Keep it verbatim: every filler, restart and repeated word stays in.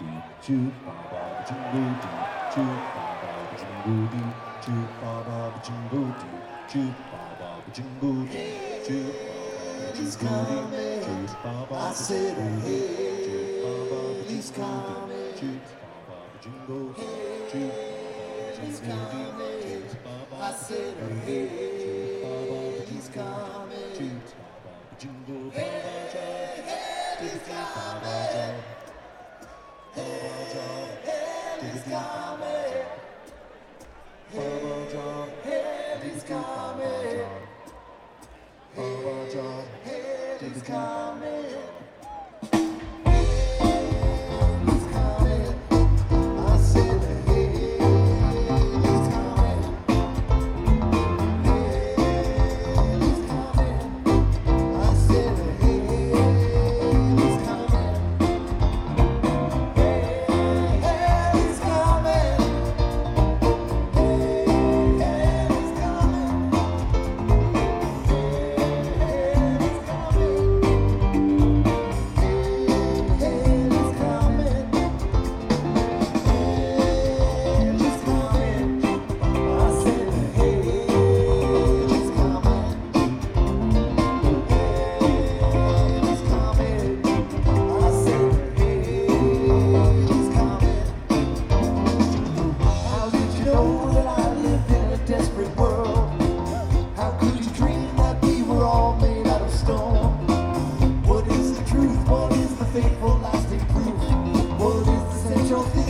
dee, choo ba ba ba jingle dee, choo ba ba ba jingle dee, choo ba ba ba jingle dee, choo ba ba ba jingle dee, choo ba ba ba jingle dee, choo ba ba ba jingle dee, choo ba ba ba jingle dee, choo ba ba ba jingle dee, choo ba ba ba jingle dee, choo ba ba ba jingle dee, choo ba ba ba jingle dee, choo ba ba ba jingle ba ba jump, diggity ba ba jump. Bubba jump, diggity bubba jump. Bubba jump, diggity bubba jump. Bubba jump, diggity bubba jump. What is the truth? What is the fateful lasting proof? What is the central thing?